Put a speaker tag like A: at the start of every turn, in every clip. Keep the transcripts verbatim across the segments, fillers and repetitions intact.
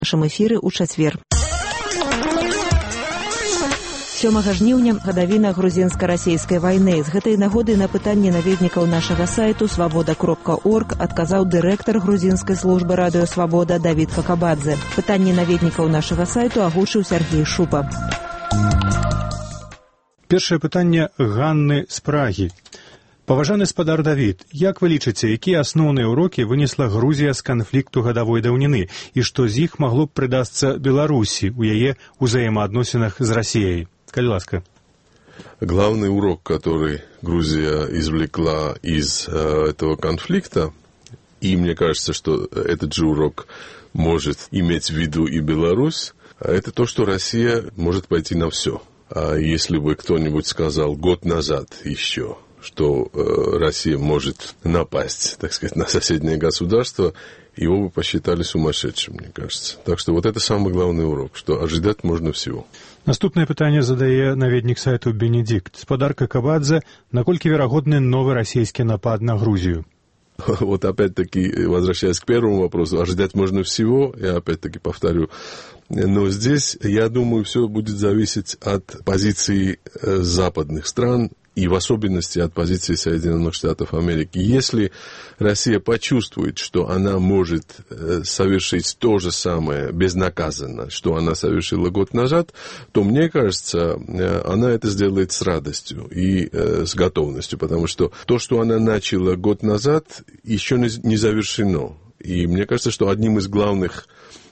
A: В нашем эфире у чацвер. сёмага жніўня гадавіна грузінска-расійскай вайны. З гэтай нагоды на пытанне наведнікаў нашага сайту свабода кропка орг адказаў дырэктар грузінскай службы радыё «Свабода» Давід Какабадзе. Пытанне наведнікаў нашага сайту агучыў Сергей Шупа.
B: Першае пытанне Ганны з Прагі. Паважаны спадар Давід, як вы лічыце, якія асноўныя ўрокі вынесла Грузія з канфлікту гадавой даўніны і што з іх магло б прыдасца Беларусі ў яе ўзаемаадносінах з Расіяй? Калі ласка.
C: Главный урок, который Грузия извлекла из э, этого конфликта, и мне кажется, что этот же урок может иметь в виду и Беларусь, это то, что Россия может пойти на все. А если бы кто-нибудь сказал год назад еще, что э, Россия может напасть, так сказать, на соседнее государство, его бы посчитали сумасшедшим, мне кажется. Так что вот это самый главный урок, что ожидать можно всего.
B: Наступнае пытанне задае наведнік сайту Бенедикт. Спадар Какабадзе, наколькі верагодны новый российский напад на Грузию?
C: Вот опять-таки, возвращаясь к первому вопросу, ожидать можно всего, я опять-таки повторю. Но здесь, я думаю, все будет зависеть от позиции западных стран, и в особенности от позиции Соединенных Штатов Америки. Если Россия почувствует, что она может совершить то же самое безнаказанно, что она совершила год назад, то, мне кажется, она это сделает с радостью и с готовностью, потому что то, что она начала год назад, еще не завершено. И мне кажется, что одним из главных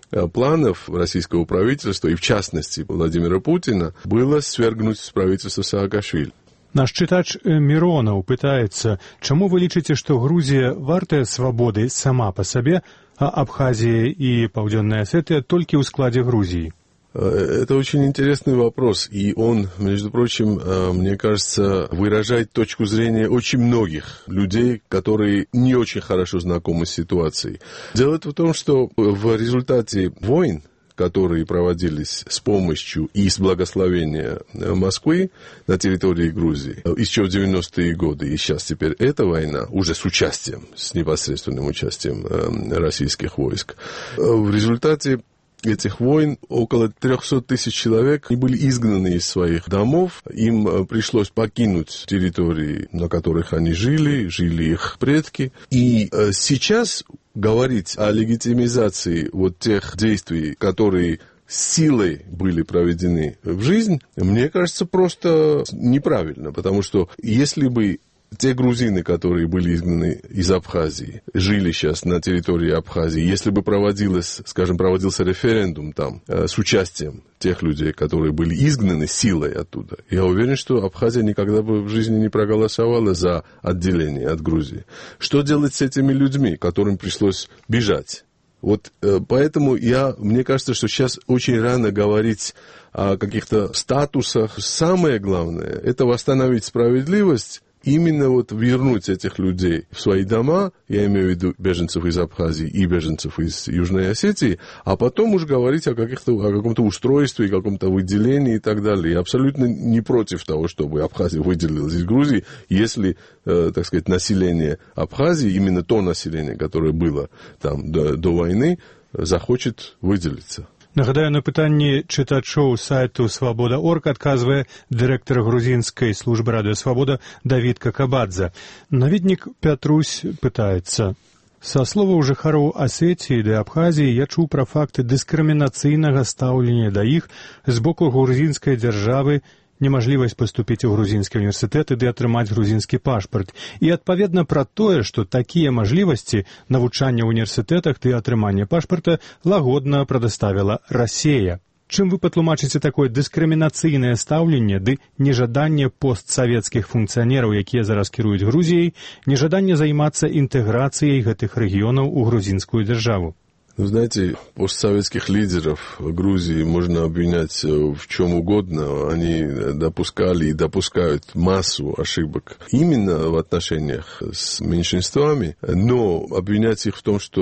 C: планов российского правительства, и в частности Владимира Путина, было свергнуть правительство Саакашвили.
B: Наш чытач Миронов пытается, чему вы лічыце, что Грузия вартая свободы сама по себе, а Абхазия и Паўдзённая Осетия только в складе Грузии?
C: Это очень интересный вопрос, и он, между прочим, мне кажется, выражает точку зрения очень многих людей, которые не очень хорошо знакомы с ситуацией. Дело в том, что в результате войн, которые проводились с помощью и с благословения Москвы на территории Грузии еще в девяностые годы, и сейчас теперь эта война уже с участием, с непосредственным участием российских войск. В результате этих войн около трехсот тысяч человек были изгнаны из своих домов, им пришлось покинуть территории, на которых они жили, жили их предки, и сейчас говорить о легитимизации вот тех действий, которые силой были проведены в жизнь, мне кажется, просто неправильно, потому что если бы те грузины, которые были изгнаны из Абхазии, жили сейчас на территории Абхазии, если бы проводилось, скажем, проводился референдум там э, с участием тех людей, которые были изгнаны силой оттуда, я уверен, что Абхазия никогда бы в жизни не проголосовала за отделение от Грузии. Что делать с этими людьми, которым пришлось бежать? Вот э, поэтому я, мне кажется, что сейчас очень рано говорить о каких-то статусах. Самое главное – это восстановить справедливость, именно вот вернуть этих людей в свои дома, я имею в виду беженцев из Абхазии и беженцев из Южной Осетии, а потом уж говорить о, каких-то, о каком-то устройстве, каком-то выделении и так далее. Я абсолютно не против того, чтобы Абхазия выделилась из Грузии, если, э, так сказать, население Абхазии, именно то население, которое было там до, до войны, захочет выделиться.
B: Нагадаю, на пытанні чытачоў сайту «Свобода точка орг» адказвае дырэктар грузінскай службы радыё «Свобода» Давід Какабадзе. Наведнік Пятрусь пытаецца. Са словаў жыхароў Асетіі ды Абхазіі я чуў пра факты дыскрымінацыйнага стаўлення да іх з боку грузінскай дзяржавы, немажлівасць паступіць у грузінскі універсітэт ды атрымаць грузінскі пашпарт. І адпаведна пра тое, што такія мажлівасці навучання ў універсітэтах ды атрымання пашпарта лагодна прадаставіла Расія. Чым вы патлумачыце такое дыскрымінацыйнае стаўленне ды нежаданне постсавецкіх функцыянераў, якія зараз кіруюць Грузіяй, нежаданне займацца інтэграцыяй гэтых рэгіёнаў у грузінскую дзяржаву?
C: Ну, знаете, постсоветских лидеров Грузии можно обвинять в чем угодно. Они допускали и допускают массу ошибок именно в отношениях с меньшинствами, но обвинять их в том, что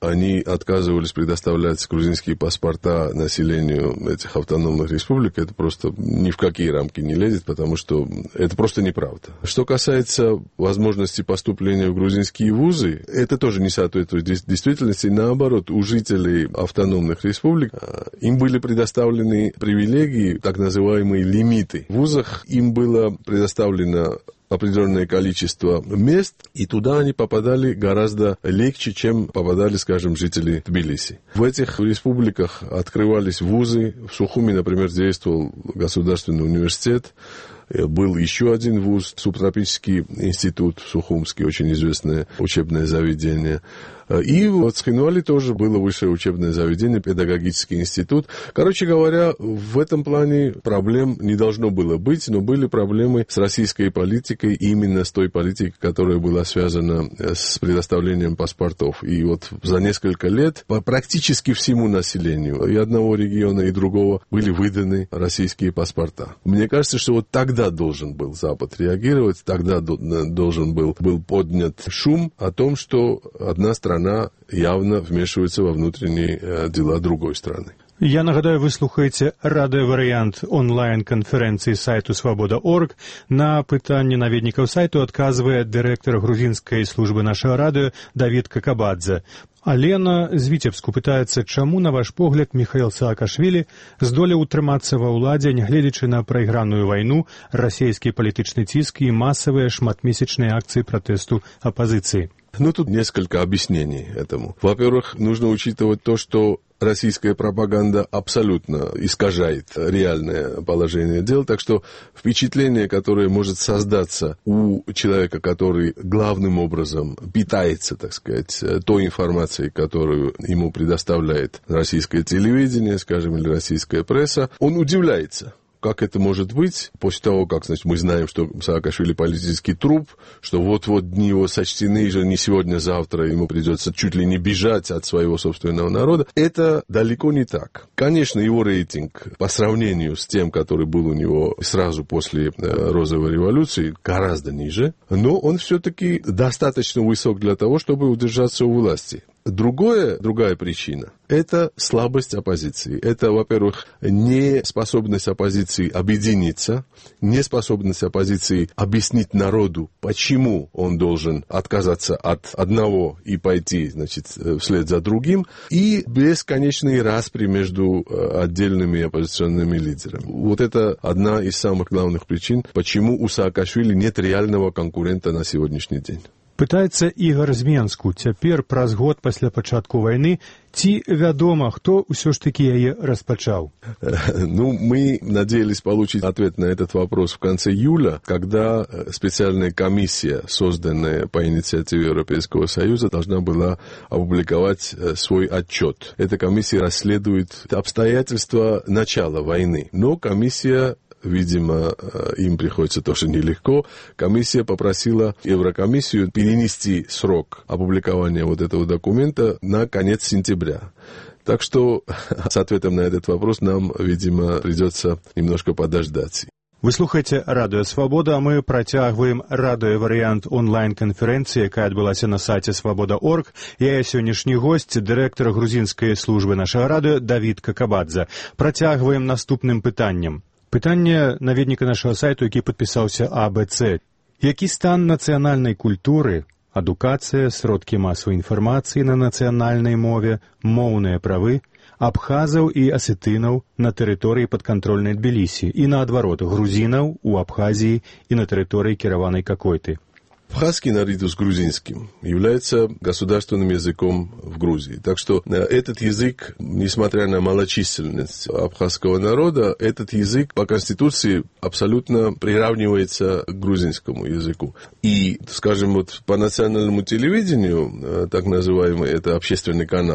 C: они отказывались предоставлять грузинские паспорта населению этих автономных республик, это просто ни в какие рамки не лезет, потому что это просто неправда. Что касается возможности поступления в грузинские вузы, это тоже не соответствует действительности. Наоборот, у жителей автономных республик им были предоставлены привилегии, так называемые лимиты. В вузах им было предоставлено определенное количество мест, и туда они попадали гораздо легче, чем попадали, скажем, жители Тбилиси. В этих республиках открывались вузы. В Сухуми, например, действовал государственный университет. Был еще один вуз, субтропический институт в Сухумске, очень известное учебное заведение. И вот в Цхинвале тоже было высшее учебное заведение, педагогический институт. Короче говоря, в этом плане проблем не должно было быть, но были проблемы с российской политикой, именно с той политикой, которая была связана с предоставлением паспортов. И вот за несколько лет по практически всему населению и одного региона, и другого были выданы российские паспорта. Мне кажется, что вот тогда должен был Запад реагировать, тогда должен был, был поднят шум о том, что одна страна она явно вмешивается во внутренние дела другой страны.
B: Я нагадаю, вы слухаєте радыёварыянт онлайн-канферэнцыі сайту свабода точка орг. На пытанне наведнікаў сайту адказвае дырэктар грузінскай службы нашага радыё Давід Какабадзе. Алена з Віцебску пытаецца, чаму, на ваш погляд, Міхаіл Саакашвілі здолеў утрымацца ва ўладзе, нягледзячы на прайграную вайну, расійскі палітычны ціск і масавыя шматмесячныя акцыі пратэсту апазіцыі.
C: Ну, тут несколько объяснений этому. Во-первых, нужно учитывать то, что российская пропаганда абсолютно искажает реальное положение дел, так что впечатление, которое может создаться у человека, который главным образом питается, так сказать, той информацией, которую ему предоставляет российское телевидение, скажем, или российская пресса, он удивляется. Как это может быть, после того, как, значит, мы знаем, что Саакашвили политический труп, что вот-вот дни его сочтены, же не сегодня, завтра ему придется чуть ли не бежать от своего собственного народа. Это далеко не так. Конечно, его рейтинг по сравнению с тем, который был у него сразу после Розовой революции, гораздо ниже, но он все-таки достаточно высок для того, чтобы удержаться у власти. Другое, другая причина – это слабость оппозиции. Это, во-первых, неспособность оппозиции объединиться, неспособность оппозиции объяснить народу, почему он должен отказаться от одного и пойти, значит, вслед за другим, и бесконечные распри между отдельными оппозиционными лидерами. Вот это одна из самых главных причин, почему у Саакашвили нет реального конкурента на сегодняшний день.
B: Пытаецца Ігар з Менску. Цяпер, праз год пасля пачатку вайны, ці вядома, хто ўсё ж таки яе распачаў?
C: Ну, мы надеялись получить ответ на этот вопрос в конце июля, когда специальная комиссия, созданная по инициативе Европейского Союза, должна была опубликовать свой отчет. Эта комиссия расследует обстоятельства начала войны, но комиссия, видимо, им приходится тоже нелегко. Комиссия попросила Еврокомиссию перенести срок опубликования вот этого документа на конец сентября. Так что с ответом на этот вопрос нам, видимо, придется немножко подождать.
B: Вы слухаеце Радыё Свабода, а мы працягваем радыёварыянт онлайн-канферэнцыі, якая адбылася на сайце свабода точка орг. Яе сённяшні госць, дырэктар грузінскай службы нашага радыё Давід Какабадзе. Працягваем наступным пытаннем. Пытанне наведніка нашага сайту, які падпісаўся А Б Ц. Які стан нацыянальнай культуры, адукацыя, сродкі масавай інфармацыі на нацыянальнай мове, моўныя правы абхазаў і асетынаў на тэрыторыі падкантрольнай Тбілісі і, наадварот, грузінаў у Абхазіі і на тэрыторыі кіраванай Какойты?
C: Абхазский наряду с грузинским является государственным языком в Грузии. Так что этот язык, несмотря на малочисленность абхазского народа, этот язык по Конституции абсолютно приравнивается к грузинскому языку. И, скажем, вот по национальному телевидению, так называемый, это общественный канал,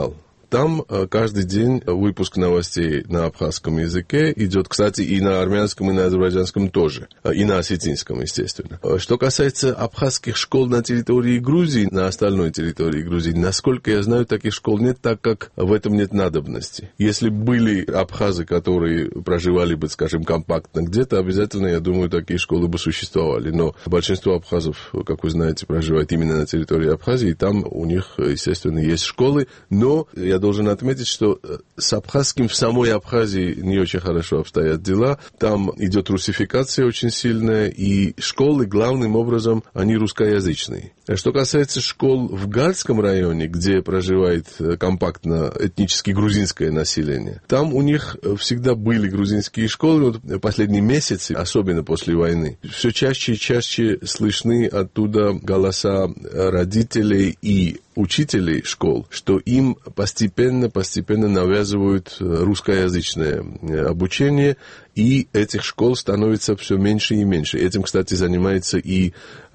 C: Там каждый день выпуск новостей на абхазском языке идет, кстати, и на армянском, и на азербайджанском тоже, и на осетинском, естественно. Что касается абхазских школ на территории Грузии, на остальной территории Грузии, насколько я знаю, таких школ нет, так как в этом нет надобности. Если были абхазы, которые проживали бы, скажем, компактно где-то, обязательно, я думаю, такие школы бы существовали. Но большинство абхазов, как вы знаете, проживает именно на территории Абхазии, и там у них, естественно, есть школы. Но я должен отметить, что с абхазским в самой Абхазии не очень хорошо обстоят дела. Там идет русификация очень сильная, и школы, главным образом, они русскоязычные. Что касается школ в Гальском районе, где проживает компактно этнически грузинское население, там у них всегда были грузинские школы. Вот последние месяцы, особенно после войны, все чаще и чаще слышны оттуда голоса родителей и учителей школ, что им постепенно-постепенно навязывают русскоязычное обучение, и этих школ становится все меньше и меньше. Этим, кстати, занимается и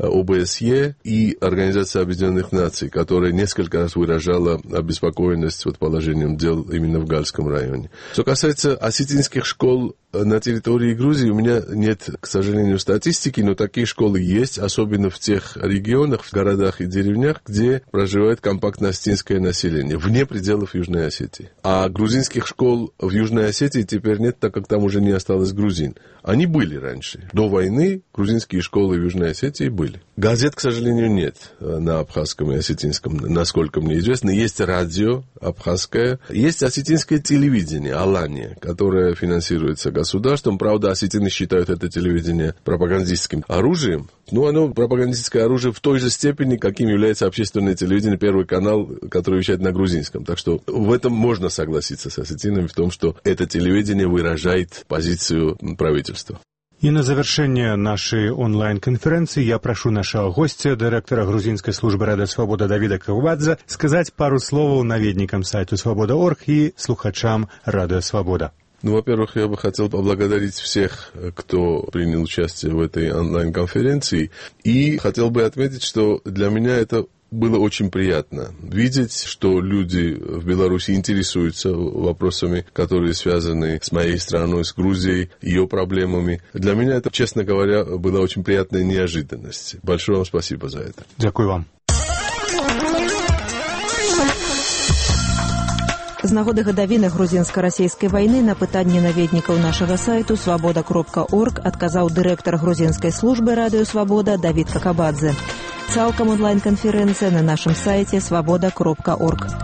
C: ОБСЕ, и Организация Объединенных Наций, которая несколько раз выражала обеспокоенность вот положением дел именно в Гальском районе. Что касается осетинских школ на территории Грузии, у меня нет, к сожалению, статистики, но такие школы есть, особенно в тех регионах, в городах и деревнях, где проживает компактно-осетинское население, вне пределов Южной Осетии. А грузинских школ в Южной Осетии теперь нет, так как там уже не осталось грузин. Они были раньше. До войны грузинские школы в Южной Осетии были. Газет, к сожалению, нет на абхазском и осетинском, насколько мне известно. Есть радио абхазское, есть осетинское телевидение, Алания, которое финансируется государством. Правда, осетины считают это телевидение пропагандистским оружием. Но оно пропагандистское оружие в той же степени, каким является общественное телевидение, Первый канал, который вещает на грузинском. Так что в этом можно согласиться с осетинами, в том, что это телевидение выражает позицию правительства.
B: И на завершение нашей онлайн-конференции я прошу нашего гостя, директора грузинской службы Радио Свобода Давида Кабадзе, сказать пару слов наведникам сайта Свобода точка орг и слухачам Радио Свобода.
C: Ну, во-первых, я бы хотел поблагодарить всех, кто принял участие в этой онлайн-конференции. И хотел бы отметить, что для меня это было очень приятно видеть, что люди в Беларуси интересуются вопросами, которые связаны с моей страной, с Грузией, ее проблемами. Для меня это, честно говоря, была очень приятная неожиданность. Большое вам спасибо за это.
B: Дякую вам.
A: З нагоды гадавіны грузінска-расейскай вайны на пытанне наведнікаў нашага сайту свабода кропка орг адказаў дырэктар грузінскай службы Радыё Свабода Давід Какабадзе. Цалкам онлайн-канферэнцыя на нашым сайце свабода кропка орг.